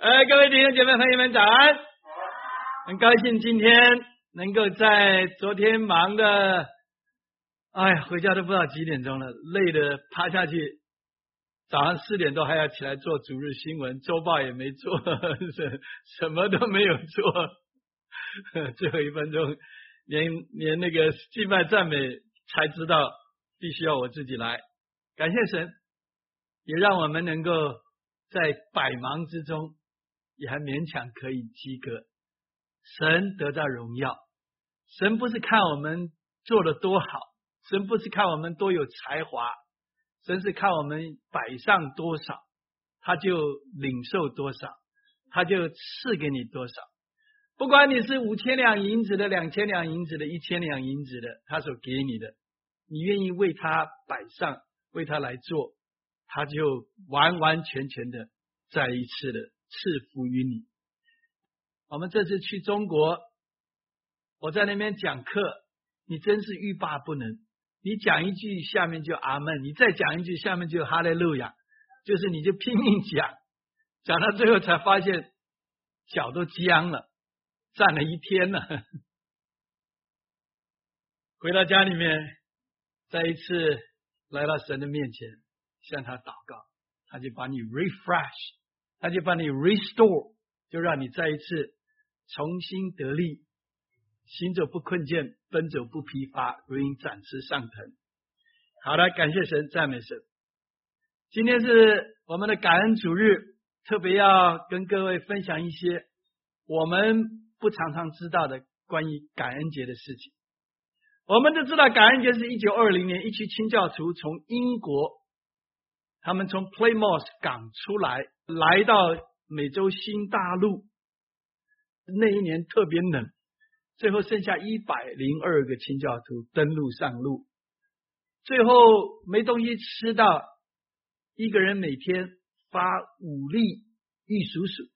各位弟兄姐妹朋友们早安！很高兴今天能够在昨天忙的，回家都不知道几点钟了，累得趴下去，早上4点多还要起来做主日新闻，周报也没做，什么都没有做，最后1分钟连那个敬拜赞美才知道必须要我自己来。感谢神，也让我们能够在百忙之中也还勉强可以及格。神得到荣耀，神不是看我们做得多好，神不是看我们多有才华，神是看我们摆上多少，他就领受多少，他就赐给你多少。不管你是5000两银子的、2000两银子的、1000两银子的，他所给你的，你愿意为他摆上，为他来做，他就完完全全的再一次的赐福于你。我们这次去中国，我在那边讲课，你真是欲罢不能。你讲一句，下面就阿们；你再讲一句，下面就哈利路亚。就是你就拼命讲，讲到最后才发现脚都僵了，站了一天了。回到家里面，再一次来到神的面前，向他祷告，他就把你 refresh， 他就把你 restore， 就让你再一次重新得力，行走不困倦，奔走不疲乏，如鹰展翅上腾。好的，感谢神，赞美神。今天是我们的感恩主日，特别要跟各位分享一些我们不常常知道的关于感恩节的事情。我们都知道感恩节是1920年一群清教徒从英国，他们从 Plymouth 港出来，来到美洲新大陆。那一年特别冷，最后剩下102个清教徒登陆上路，最后没东西吃到，一个人每天发5粒玉蜀黍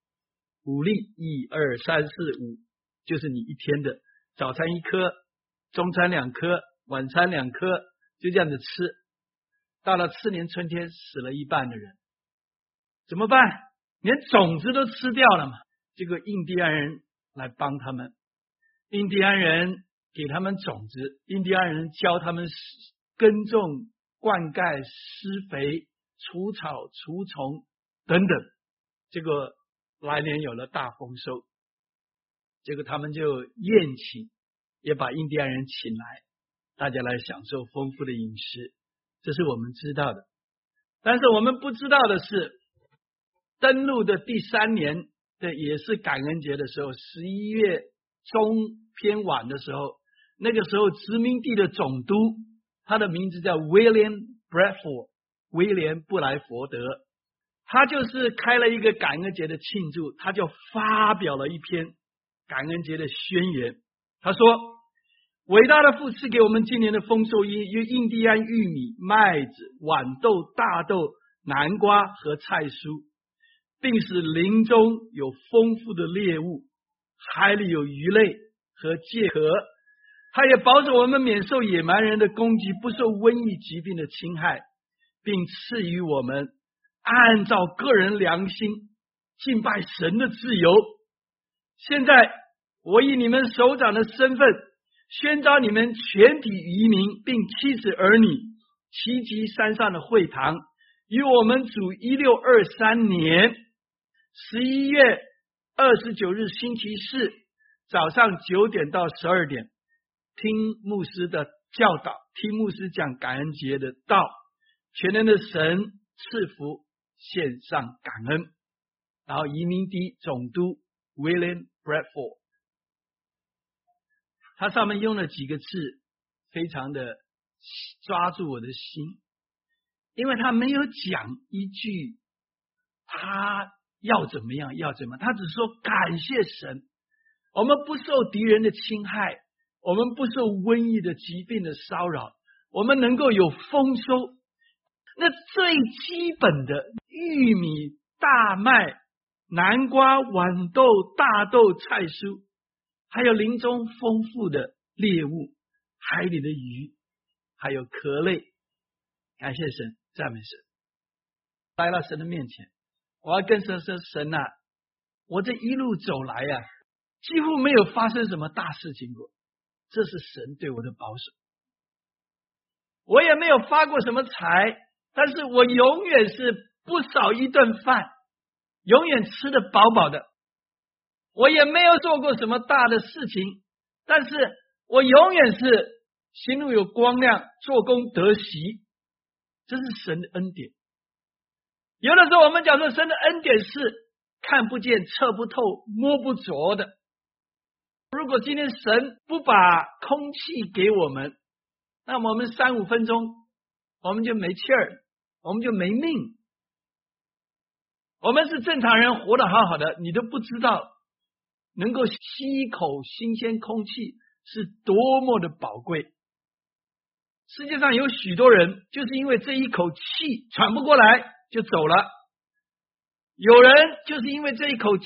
，5粒1、2、3、4、5，就是你一天的早餐1颗，中餐2颗，晚餐2颗，就这样子吃。到了次年春天，死了一半的人，怎么办？连种子都吃掉了嘛。这个印第安人来帮他们，印第安人给他们种子，印第安人教他们耕种、灌溉、施肥、除草、除虫等等。这个来年有了大丰收，这个他们就宴请，也把印第安人请来，大家来享受丰富的饮食，这是我们知道的。但是我们不知道的是，登陆的第3年的也是感恩节的时候，11月中偏晚的时候，那个时候殖民地的总督，他的名字叫 William Bradford， 威廉布莱佛德，他就是开了一个感恩节的庆祝，他就发表了一篇感恩节的宣言。他说，伟大的父赐给我们今年的丰收，有印第安玉米、麦子、豌豆、大豆、南瓜和菜蔬，并使林中有丰富的猎物，海里有鱼类和介壳。他也保守我们免受野蛮人的攻击，不受瘟疫疾病的侵害，并赐予我们按照个人良心敬拜神的自由。现在我以你们首长的身份宣召你们全体移民并妻子儿女齐集山上的会堂，与我们主1623年11月29日星期4早上9点到12点，听牧师的教导，听牧师讲感恩节的道，全能的神赐福，献上感恩。然后移民地总督 William Bradford， 他上面用了几个字非常的抓住我的心，因为他没有讲一句他要怎么样，他只说感谢神，我们不受敌人的侵害，我们不受瘟疫的疾病的骚扰，我们能够有丰收。那最基本的玉米、大麦、南瓜、豌豆、大豆、菜蔬，还有林中丰富的猎物，海里的鱼，还有壳类。感谢神，赞美神。来到神的面前，我要跟神说，神啊， 我这一路走来啊，几乎没有发生什么大事情过，这是神对我的保守。我也没有发过什么财，但是我永远是不少一顿饭，永远吃得饱饱的。我也没有做过什么大的事情，但是我永远是心中有光亮，做工得喜。这是神的恩典。有的时候我们讲说神的恩典是看不见、测不透、摸不着的。如果今天神不把空气给我们，那么我们3-5分钟我们就没气儿，我们就没命。我们是正常人，活得好好的，你都不知道能够吸一口新鲜空气是多么的宝贵。世界上有许多人就是因为这一口气喘不过来就走了，有人就是因为这一口气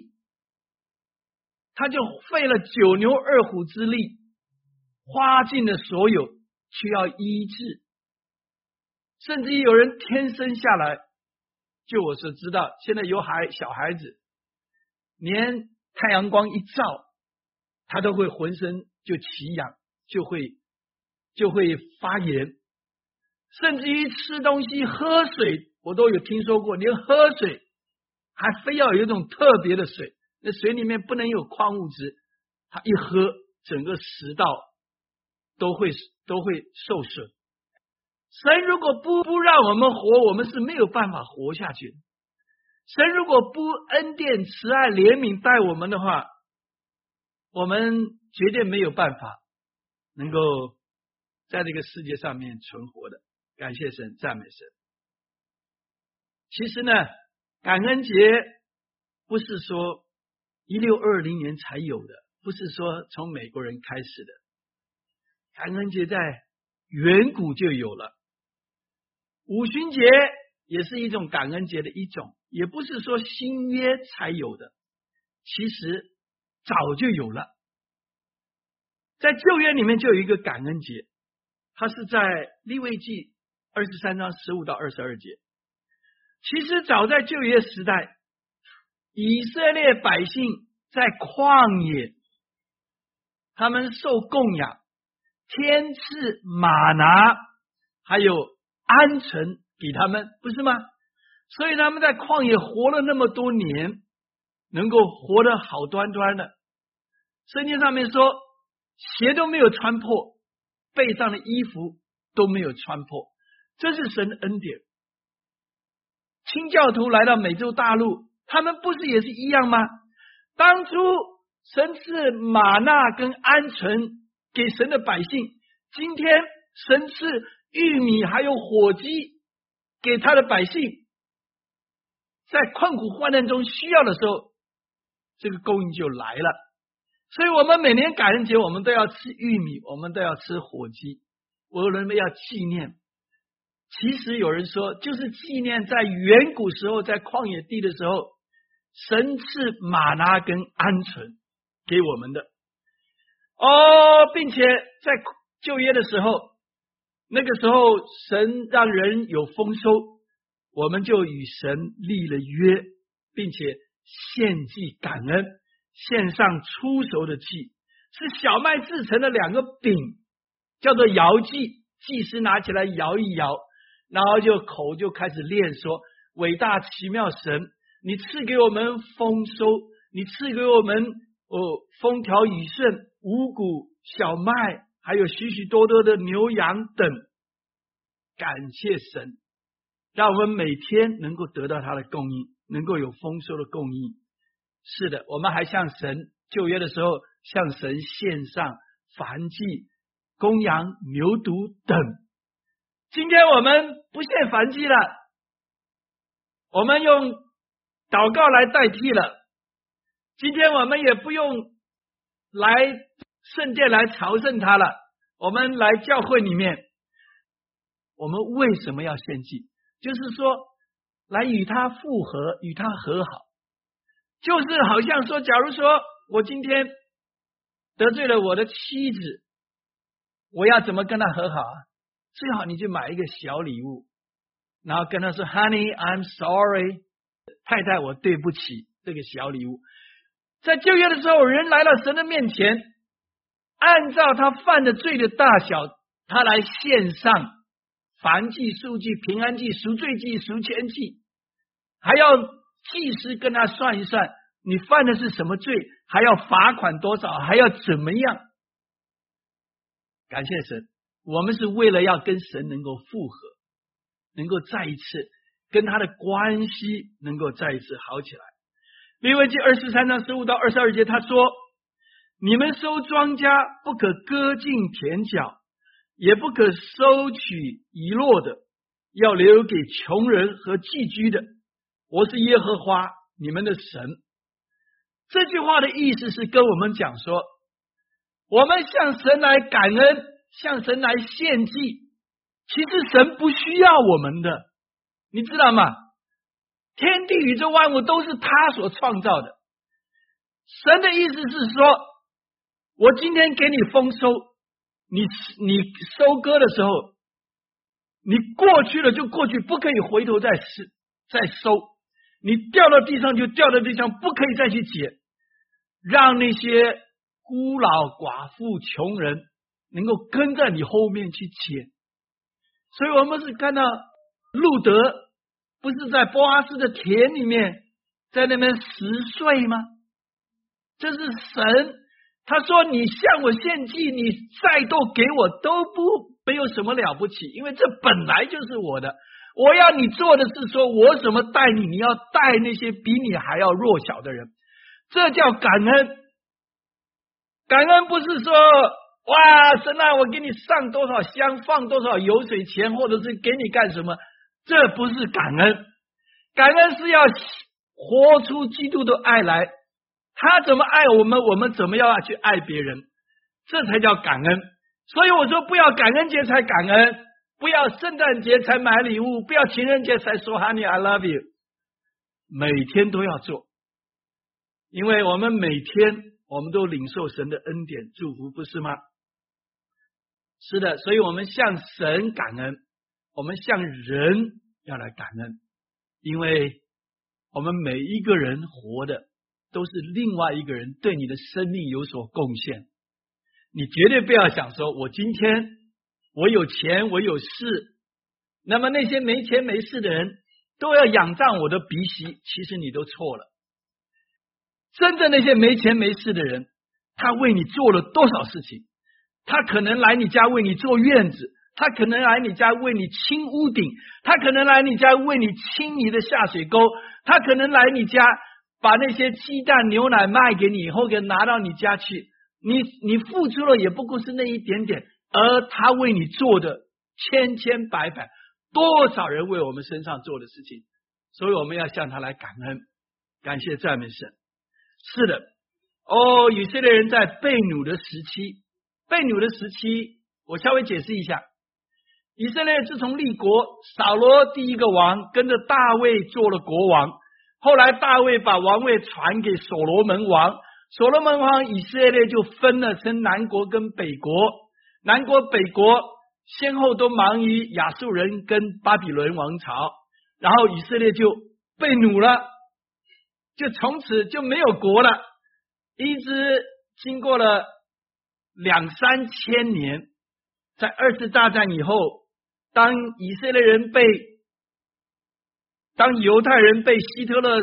他就费了9牛2虎之力，花尽了所有去要医治。甚至于有人天生下来，就我所知道，现在有小孩子连太阳光一照，他都会浑身就起痒，就会发炎。甚至于吃东西喝水，我都有听说过，连喝水还非要有一种特别的水，那水里面不能有矿物质，他一喝整个食道都会受损。神如果不让我们活，我们是没有办法活下去的。神如果不恩典、慈爱、怜悯待我们的话，我们绝对没有办法能够在这个世界上面存活的。感谢神，赞美神。其实呢，感恩节不是说1620年才有的，不是说从美国人开始的，感恩节在远古就有了。五旬节也是一种感恩节的一种，也不是说新约才有的，其实早就有了。在旧约里面就有一个感恩节，它是在利未记23章15到22节。其实早在旧约时代，以色列百姓在旷野，他们受供养，天赐玛拿还有鹌鹑给他们，不是吗？所以他们在旷野活了那么多年，能够活得好端端的。圣经上面说，鞋都没有穿破，背上的衣服都没有穿破，这是神的恩典。清教徒来到美洲大陆，他们不是也是一样吗？当初神赐玛纳跟鹌鹑给神的百姓，今天神赐玉米还有火鸡给他的百姓，在困苦患难中需要的时候，这个供应就来了。所以我们每年感恩节我们都要吃玉米，我们都要吃火鸡，我们要纪念。其实有人说，就是纪念在远古时候，在旷野地的时候，神赐玛拿跟鹌鹑给我们的。并且在旧约的时候，那个时候神让人有丰收，我们就与神立了约，并且献祭感恩，献上初熟的祭，是小麦制成的2个饼，叫做摇祭，祭司拿起来摇一摇，然后口就开始练说，伟大奇妙神，你赐给我们丰收，你赐给我们风调雨顺，五谷小麦还有许许多多的牛羊等。感谢神，让我们每天能够得到他的供应，能够有丰收的供应。是的，我们还向神旧约的时候向神献上燔祭、公羊、牛犊等。今天我们不献燔祭了，我们用祷告来代替了。今天我们也不用来圣殿来朝圣他了，我们来教会里面。我们为什么要献祭？就是说来与他复合，与他和好。就是好像说，假如说我今天得罪了我的妻子，我要怎么跟他和好啊？最好你就买一个小礼物，然后跟他说 Honey, I'm sorry， 太太我对不起， 这个小礼物。在旧约的时候，人来到神的面前，按照他犯的罪的大小，他来献上燔祭、赎祭、平安祭、赎罪祭、赎愆祭，还要祭司跟他算一算，你犯的是什么罪，还要罚款多少，还要怎么样。感谢神，我们是为了要跟神能够复合，能够再一次跟他的关系能够再一次好起来。利未记23章15到22节，他说，你们收庄稼不可割尽田角，也不可收取遗落的，要留给穷人和寄居的，我是耶和华你们的神。这句话的意思是跟我们讲说，我们向神来感恩，向神来献祭，其实神不需要我们的，你知道吗？天地宇宙万物都是他所创造的。神的意思是说，我今天给你丰收，你收割的时候，你过去了就过去，不可以回头再收，你掉到地上就掉到地上，不可以再去捡，让那些孤老寡妇穷人能够跟在你后面去捡。所以我们是看到路德不是在波阿斯的田里面在那边拾穗吗？这是神，他说你向我献祭，你再多给我都没有什么了不起，因为这本来就是我的。我要你做的是说，我怎么带你，你要带那些比你还要弱小的人，这叫感恩。感恩不是说哇神啊，我给你上多少香，放多少油水钱，或者是给你干什么，这不是感恩。感恩是要活出基督的爱来，他怎么爱我们，我们怎么样去爱别人，这才叫感恩。所以我说，不要感恩节才感恩，不要圣诞节才买礼物，不要情人节才说 Honey I love you， 每天都要做，因为我们每天我们都领受神的恩典祝福，不是吗？是的，所以我们向神感恩，我们向人要来感恩，因为我们每一个人活的都是另外一个人对你的生命有所贡献。你绝对不要想说，我今天我有钱我有势，那么那些没钱没势的人都要仰仗我的鼻息，其实你都错了。真正那些没钱没势的人，他为你做了多少事情，他可能来你家为你做院子，他可能来你家为你清屋顶，他可能来你家为你清你的下水沟，他可能来你家把那些鸡蛋牛奶卖给你以后给拿到你家去，你付出了也不过是那一点点，而他为你做的千千百百，多少人为我们身上做的事情，所以我们要向他来感恩，感谢赞美神。是的，以色列人在被掳的时期，我稍微解释一下。以色列自从立国，扫罗第一个王跟着大卫做了国王，后来大卫把王位传给所罗门王，所罗门王以色列就分了成南国跟北国，南国北国先后都忙于亚述人跟巴比伦王朝，然后以色列就被掳了，就从此就没有国了，一直经过了2-3千年，在2次大战以后，当犹太人被希特勒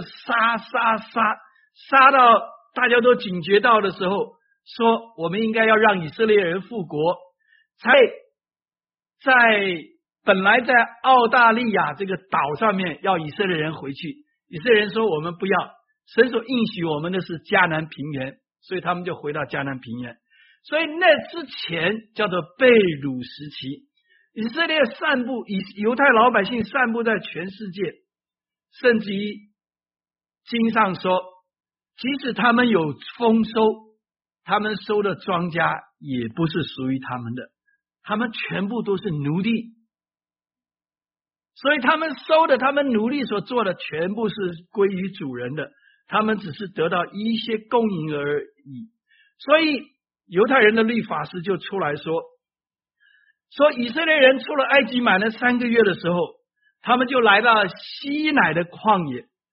杀到大家都警觉到的时候，说我们应该要让以色列人复国，本来在澳大利亚这个岛上面要以色列人回去，以色列人说我们不要，神所应许我们的是迦南平原，所以他们就回到迦南平原。所以那之前叫做被掳时期，以色列犹太老百姓散布在全世界，甚至于经上说，即使他们有丰收，他们收的庄稼也不是属于他们的，他们全部都是奴隶，所以他们收的，他们奴隶所做的全部是归于主人的，他们只是得到一些供应而已。所以犹太人的律法师就出来说以色列人出了埃及满了3个月的时候，他们就来到西乃的旷野，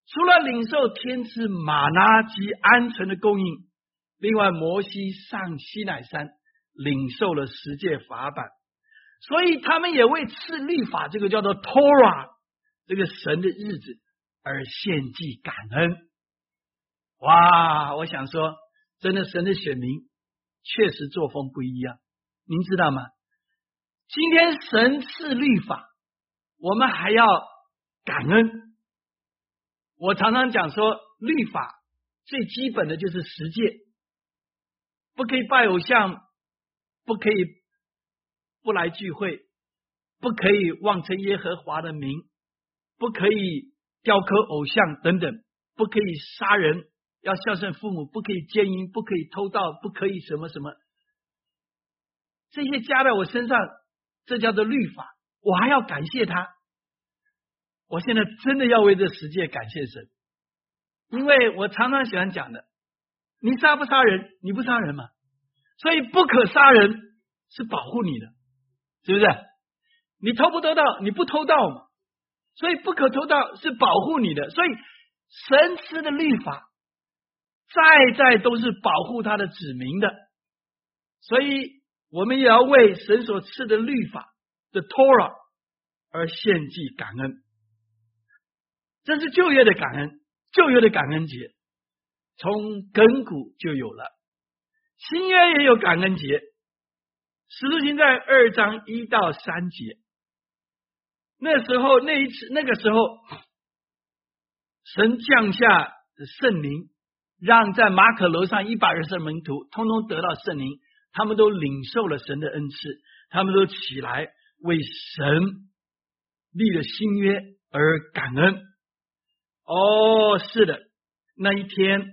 除了领受天赐玛拿及鹌鹑的供应，另外摩西上西乃山领受了10诫法版，所以他们也为赐律法这个叫做 Torah 这个神的日子而献祭感恩。哇，我想说真的，神的选民确实作风不一样，您知道吗？今天神赐律法，我们还要感恩。我常常讲说，律法最基本的就是10诫，不可以拜偶像，不可以不来聚会，不可以妄称耶和华的名，不可以雕刻偶像等等，不可以杀人，要孝顺父母，不可以奸淫，不可以偷盗，不可以什么什么，这些加在我身上，这叫做律法，我还要感谢他。我现在真的要为这10诫感谢神，因为我常常喜欢讲的，你杀不杀人？你不杀人嘛，所以不可杀人是保护你的，是不是？你偷不偷盗？你不偷盗嘛，所以不可偷盗是保护你的。所以神赐的律法在都是保护他的子民的，所以我们也要为神所赐的律法的 Torah 而献祭感恩。这是旧约的感恩，旧约的感恩节从亘古就有了。新约也有感恩节，使徒行传2章1到3节。那个时候神降下圣灵，让在马可楼上120门徒通通得到圣灵，他们都领受了神的恩赐，他们都起来为神立了新约而感恩。哦，是的，那一天，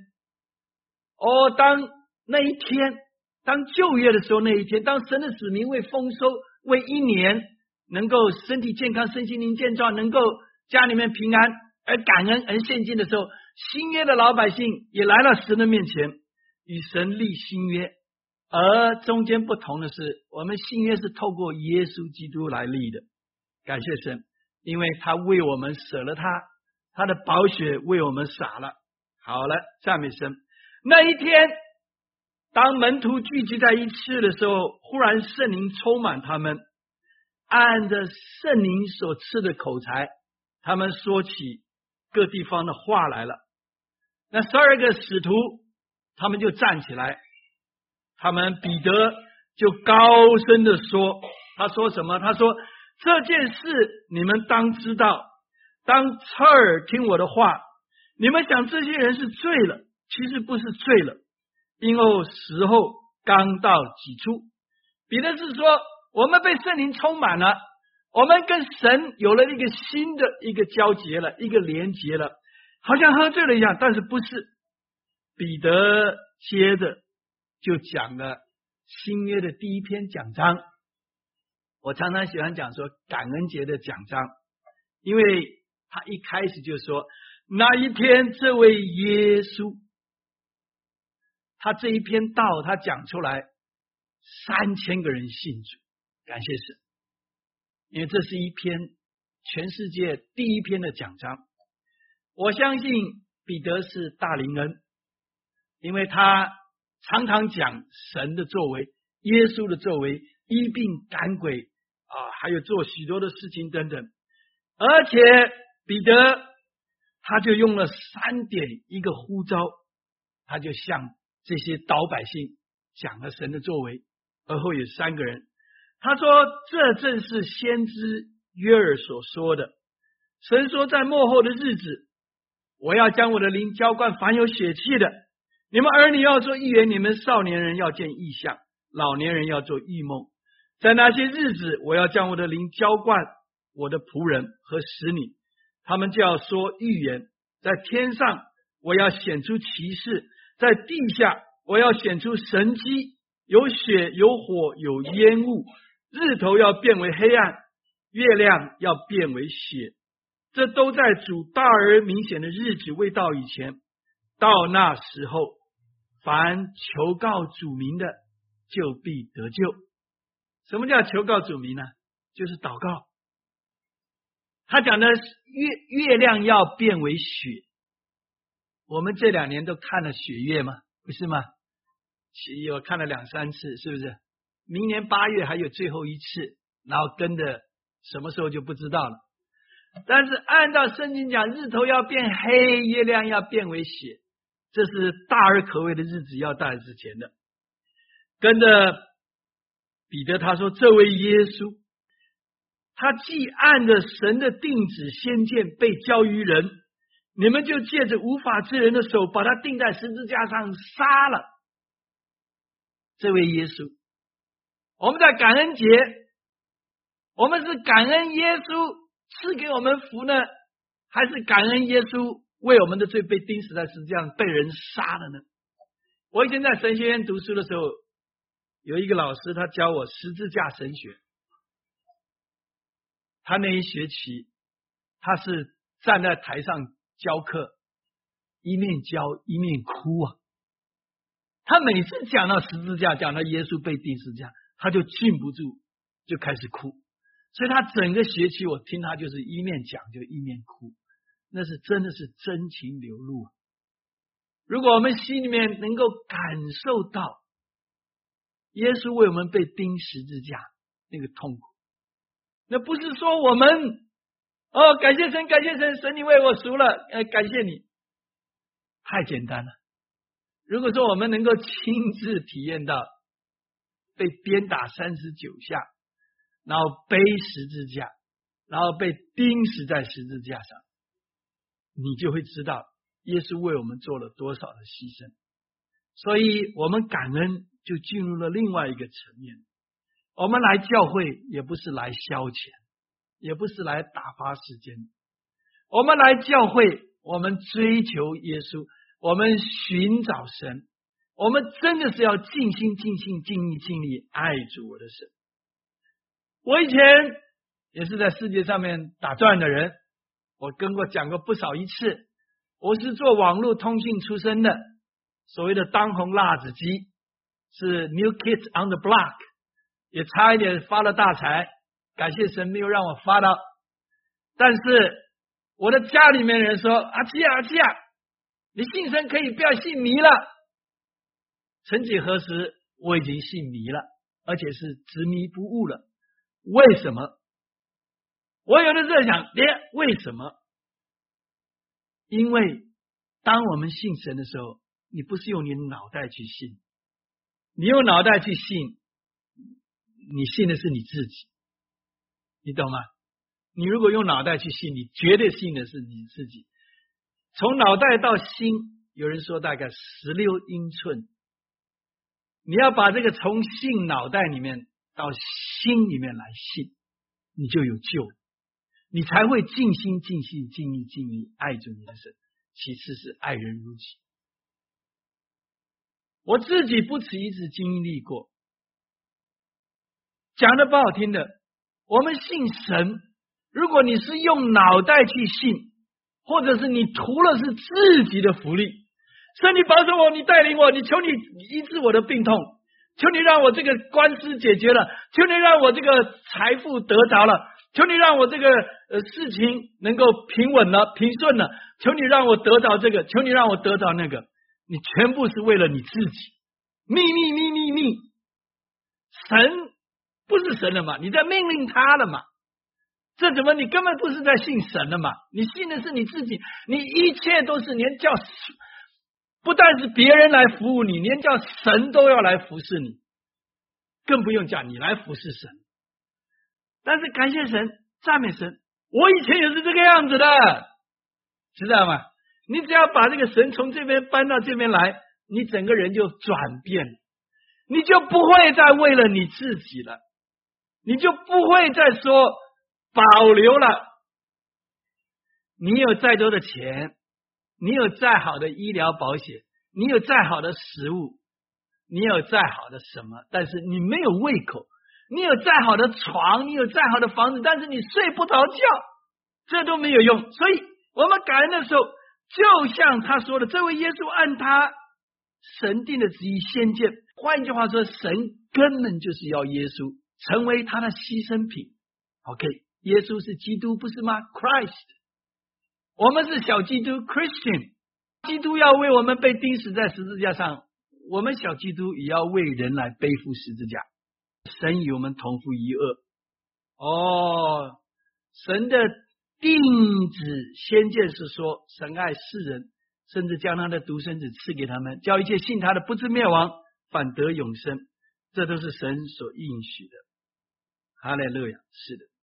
当旧约的时候，那一天，当神的子民为丰收，为1年能够身体健康、身心灵健壮，能够家里面平安而感恩而献金的时候，新约的老百姓也来到神的面前，与神立新约。而中间不同的是，我们新约是透过耶稣基督来立的，感谢神，因为他为我们舍了他的宝血为我们洒了。好了，赞美神。那一天，当门徒聚集在一起的时候，忽然圣灵充满他们，按着圣灵所赐的口才，他们说起各地方的话来了。那12个使徒他们就站起来，彼得就高声的说，他说什么？他说，这件事你们当知道，当侧耳听我的话。你们想这些人是醉了，其实不是醉了，因为时候刚到己出。彼得是说，我们被圣灵充满了，我们跟神有了一个新的一个交结了，一个连结了，好像喝醉了一样，但是不是。彼得接着就讲了新约的第一篇讲章。我常常喜欢讲说感恩节的讲章，因为他一开始就说，那一天这位耶稣，他这一篇道他讲出来，3000个人信主，感谢神，因为这是一篇全世界第一篇的讲章。我相信彼得是大灵恩，因为他常常讲神的作为，耶稣的作为，医病赶鬼还有做许多的事情等等。而且彼得他就用了3点一个呼召，他就向这些老百姓讲了神的作为。而后有3个人，他说，这正是先知约珥所说的，神说，在末后的日子，我要将我的灵浇灌凡有血气的，你们儿女要做预言，你们少年人要见异象，老年人要做异梦。在那些日子，我要将我的灵浇灌我的仆人和使女，他们就要说预言。在天上，我要显出奇事，在地下，我要显出神迹，有血，有火，有烟雾，日头要变为黑暗，月亮要变为血。这都在主大而明显的日子未到以前。到那时候，凡求告主名的，就必得救。什么叫求告主名呢？就是祷告。他讲的月亮要变为血， 我们这2年都看了血月吗？不是吗？我看了2、3次，是不是？明年8月还有最后一次，然后跟着什么时候就不知道了。但是按照圣经讲，日头要变黑，月亮要变为血，这是大而可畏的日子要到来之前的。跟着彼得他说，这位耶稣，他既按着神的定旨先见被交于人，你们就借着无法之人的手把他钉在十字架上杀了。这位耶稣，我们在感恩节，我们是感恩耶稣赐给我们福呢，还是感恩耶稣为我们的罪被钉死在十字架上被人杀了呢？我以前在神学院读书的时候，有一个老师他教我十字架神学，他那一学期他是站在台上教课，一面教一面哭啊。他每次讲到十字架，讲到耶稣被钉十字架，他就禁不住就开始哭。所以他整个学期我听他就是一面讲就一面哭，那是真的是真情流露。如果我们心里面能够感受到耶稣为我们被钉十字架那个痛苦，那不是说我们感谢神，感谢神，神你为我赎了，感谢你，太简单了。如果说我们能够亲自体验到被鞭打39下，然后背十字架，然后被钉死在十字架上，你就会知道耶稣为我们做了多少的牺牲。所以我们感恩就进入了另外一个层面。我们来教会也不是来消遣，也不是来打发时间，我们来教会，我们追求耶稣，我们寻找神，我们真的是要尽心尽性尽意尽力爱主我的神。我以前也是在世界上面打转的人，我跟过讲过不少一次，我是做网络通信出身的，所谓的当红辣子鸡，是 New Kids on the Block， 也差一点发了大财，感谢神没有让我发到。但是我的家里面人说，阿基啊，你信神可以不要信迷了。曾几何时我已经信迷了，而且是执迷不悟了。为什么？我有的时候想，为什么？因为当我们信神的时候，你不是用你的脑袋去信，你用脑袋去信，你信的是你自己，你懂吗？你如果用脑袋去信，你绝对信的是你自己。从脑袋到心，有人说大概16英寸，你要把这个从信脑袋里面到心里面来信，你就有救，你才会尽心尽性尽意尽力爱主你的神。其次是爱人如己。我自己不止一次经历过，讲的不好听的，我们信神，如果你是用脑袋去信，或者是你图了是自己的福利，神你保守我，你带领我，你求你医治我的病痛，求你让我这个官司解决了，求你让我这个财富得着了，求你让我这个事情能够平稳了平顺了，求你让我得着这个，求你让我得着那个，你全部是为了你自己，秘密，神不是神了嘛，你在命令他了嘛，这怎么你根本不是在信神了嘛，你信的是你自己，你一切都是连叫不但是别人来服务你，连叫神都要来服侍你，更不用叫你来服侍神。但是感谢神，赞美神，我以前也是这个样子的，知道吗？你只要把这个神从这边搬到这边来，你整个人就转变，你就不会再为了你自己了，你就不会再说保留了。你有再多的钱，你有再好的医疗保险，你有再好的食物，你有再好的什么，但是你没有胃口，你有再好的床，你有再好的房子，但是你睡不着觉，这都没有用。所以我们感恩的时候，就像他说的，这位耶稣按他神定的旨意先见，换一句话说，神根本就是要耶稣成为他的牺牲品。 OK， 耶稣是基督不是吗？ Christ， 我们是小基督 Christian， 基督要为我们被钉死在十字架上，我们小基督也要为人来背负十字架。神与我们同负一恶。神的定旨先见是说，神爱世人，甚至将他的独生子赐给他们，叫一切信他的不至灭亡，反得永生。这都是神所应许的。哈利路亚，是的。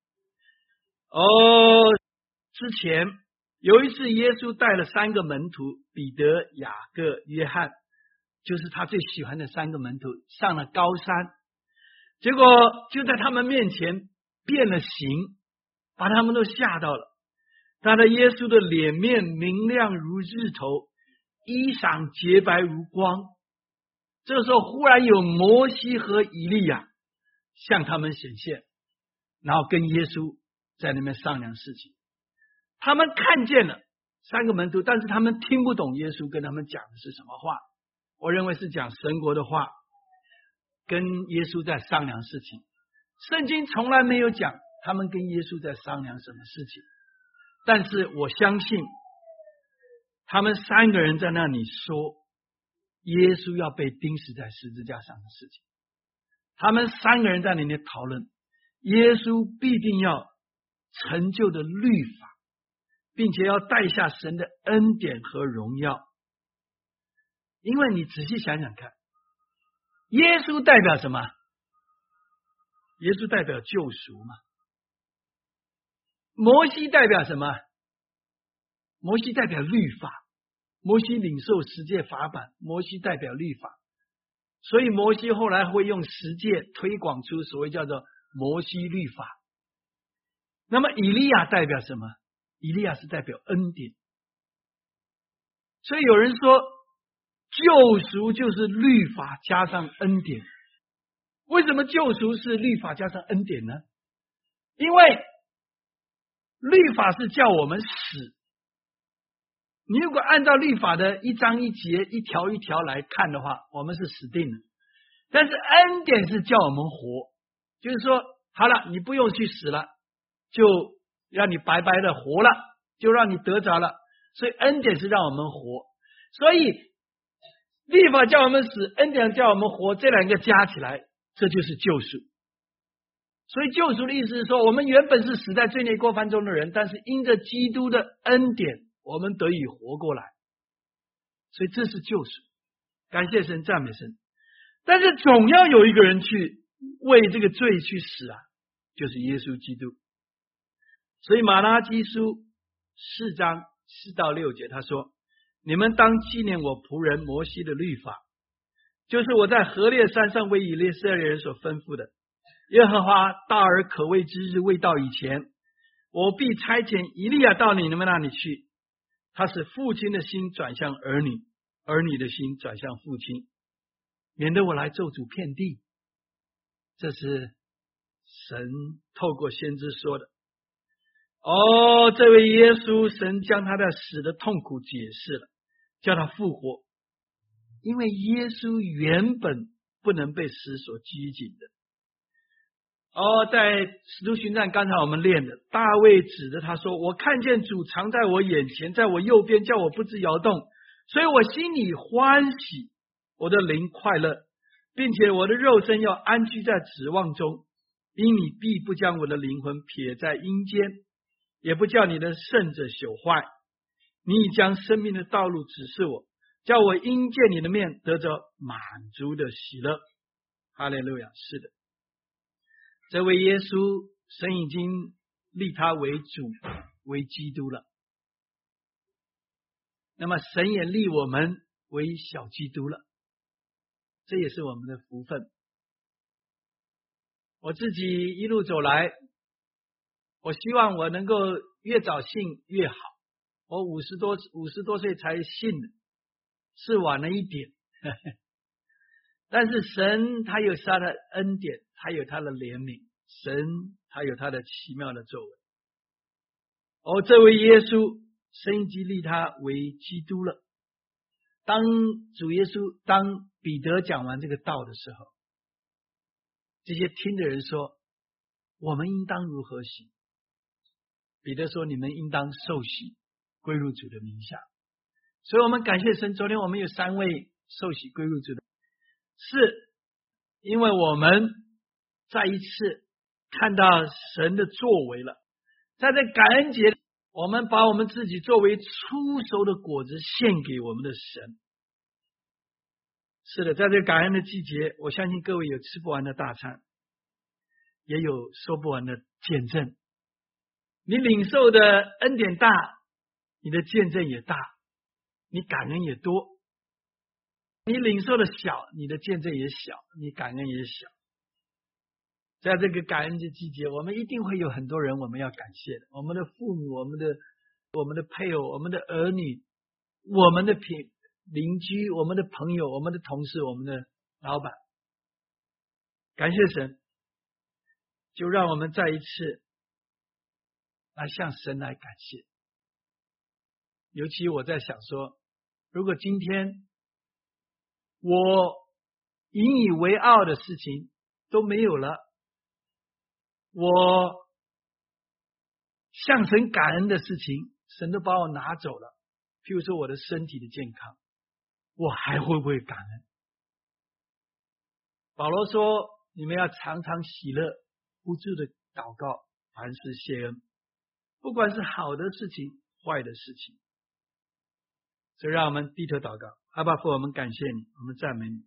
之前有一次耶稣带了3个门徒，彼得、雅各、约翰，就是他最喜欢的3个门徒，上了高山，结果就在他们面前变了形，把他们都吓到了。他的耶稣的脸面明亮如日头，衣裳洁白如光。这时候忽然有摩西和以利亚向他们显现，然后跟耶稣在那边商量事情。他们看见了3个门徒，但是他们听不懂耶稣跟他们讲的是什么话。我认为是讲神国的话，跟耶稣在商量事情。圣经从来没有讲他们跟耶稣在商量什么事情，但是我相信他们3个人在那里说耶稣要被钉死在十字架上的事情。他们3个人在那里讨论耶稣必定要成就的律法，并且要带下神的恩典和荣耀。因为你仔细想想看，耶稣代表什么？耶稣代表救赎嘛。摩西代表什么？摩西代表律法，摩西领受10诫法版，摩西代表律法，所以摩西后来会用10诫推广出所谓叫做摩西律法。那么以利亚代表什么？以利亚是代表恩典。所以有人说救赎就是律法加上恩典。为什么救赎是律法加上恩典呢？因为律法是叫我们死，你如果按照律法的一章一节一条一条来看的话，我们是死定了。但是恩典是叫我们活，就是说好了，你不用去死了，就让你白白的活了，就让你得着了。所以恩典是让我们活，所以律法叫我们死，恩典叫我们活，这2个加起来，这就是救赎。所以救赎的意思是说，我们原本是死在罪孽过犯中的人，但是因着基督的恩典，我们得以活过来。所以这是救赎，感谢神，赞美神。但是总要有一个人去为这个罪去死啊，就是耶稣基督。所以马拉基书4章4到6节他说，你们当纪念我仆人摩西的律法，就是我在何烈山上为以色列人所吩咐的。耶和华大而可畏之日未到以前，我必差遣以利亚到你们那里去，他使父亲的心转向儿女，儿女的心转向父亲，免得我来咒诅遍地。这是神透过先知说的。这位耶稣，神将他的死的痛苦解释了，叫他复活。因为耶稣原本不能被死所拘谨的。在使徒行传刚才我们练的，大卫指着他说，我看见主常在我眼前，在我右边，叫我不致摇动，所以我心里欢喜，我的灵快乐，并且我的肉身要安居在指望中，因你必不将我的灵魂撇在阴间，也不叫你的圣者朽坏。你已将生命的道路指示我，叫我因见你的面得着满足的喜乐。哈利路亚，是的，这位耶稣，神已经立他为主，为基督了。那么神也立我们为小基督了，这也是我们的福分。我自己一路走来，我希望我能够越早信越好。我50多岁才信的，是晚了一点。但是神他有他的恩典，他有他的怜悯，神他有他的奇妙的作为。这位耶稣，神已经立他为基督了。当主耶稣，当彼得讲完这个道的时候，这些听的人说，我们应当如何行？彼得说，你们应当受洗，归入主的名下。 所以我们感谢神，昨天我们有3位受洗归入主的，是因为我们再一次看到神的作为了。在这感恩节，我们把我们自己作为初熟的果子献给我们的神。是的，在这感恩的季节，我相信各位有吃不完的大餐，也有说不完的见证。你领受的恩典大，你的见证也大，你感恩也多。你领受的小，你的见证也小，你感恩也小。在这个感恩的季节，我们一定会有很多人我们要感谢的，我们的父母，我们的配偶，我们的儿女，我们的邻居，我们的朋友，我们的同事，我们的老板。感谢神，就让我们再一次来向神来感谢。尤其我在想说，如果今天我引以为傲的事情都没有了，我向神感恩的事情神都把我拿走了，譬如说我的身体的健康，我还会不会感恩？保罗说，你们要常常喜乐，不住的祷告，凡事谢恩，不管是好的事情坏的事情。所以让我们低头祷告。阿爸父，我们感谢你，我们赞美你。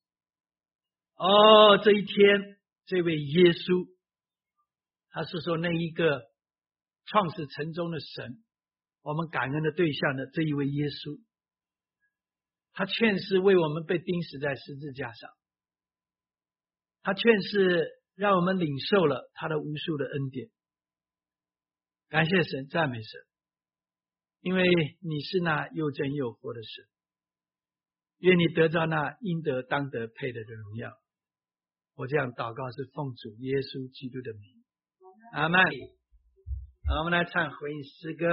这一天这位耶稣，他是说那一个创始成终的神，我们感恩的对象的这一位耶稣，他劝是为我们被钉死在十字架上，他劝是让我们领受了他的无数的恩典。感谢神，赞美神，因为你是那又真又活的神，愿你得着那应得当得配得的荣耀。我这样祷告是奉主耶稣基督的名，阿们。好，我们来唱回应诗歌。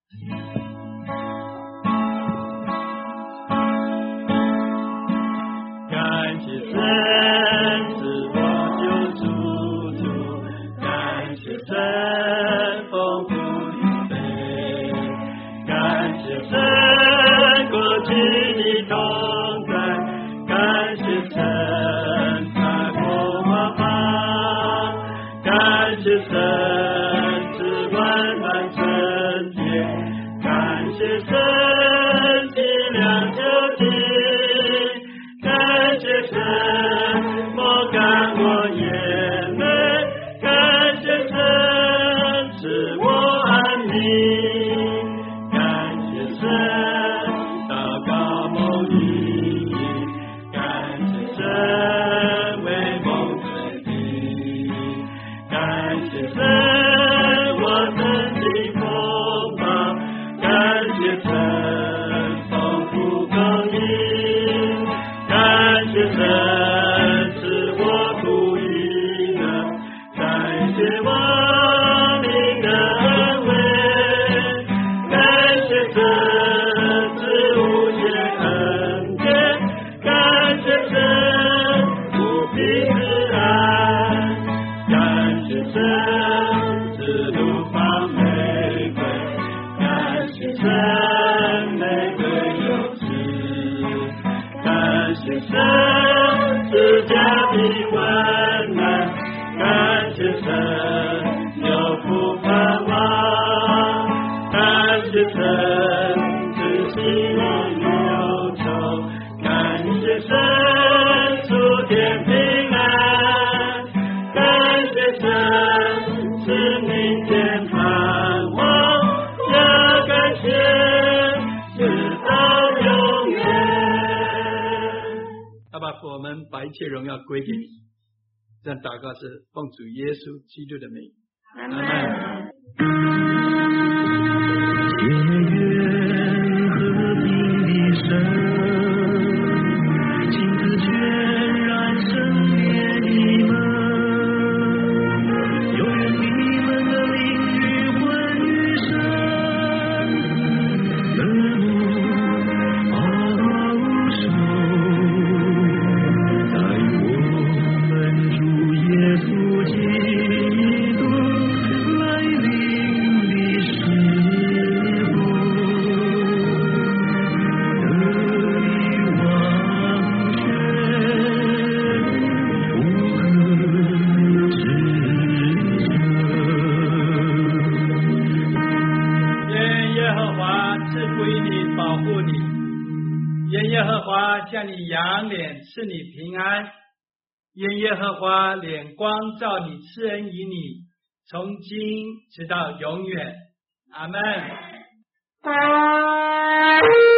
感谢神是我救主主，感谢神丰富预备，感谢神过去的同在，感谢神在我们旁，感谢神是万般圣洁，感谢神体谅救济，感谢神抹干我眼泪，感谢神使我安宁，感谢神祷告梦里，感谢神为梦吹笛，感谢神我身体丰饱，感谢神丰富供应，感谢神是我独一的，感谢我灵的恩惠，感谢神是无限恩典，感谢神无比之爱，感谢神是怒放玫瑰，感谢神玫瑰有枝，感谢神是家的温暖，感谢神有福盼望，感谢神是喜乐忧愁，感谢神属天平安，感谢神是明天盼望，这感谢直到永远。 阿爸父，我们把一切荣耀归给你。这样祷告是奉主耶稣基督的名， 阿阿们。 愿和平的神亲自渲染圣灭你们，有愿你们的灵与魂与神的梦保守，在我们主耶稣基督来临的时候。 保护你。愿耶和华向你扬脸，赐你平安。愿耶和华脸光照你，赐恩于你，从今直到永远。阿们。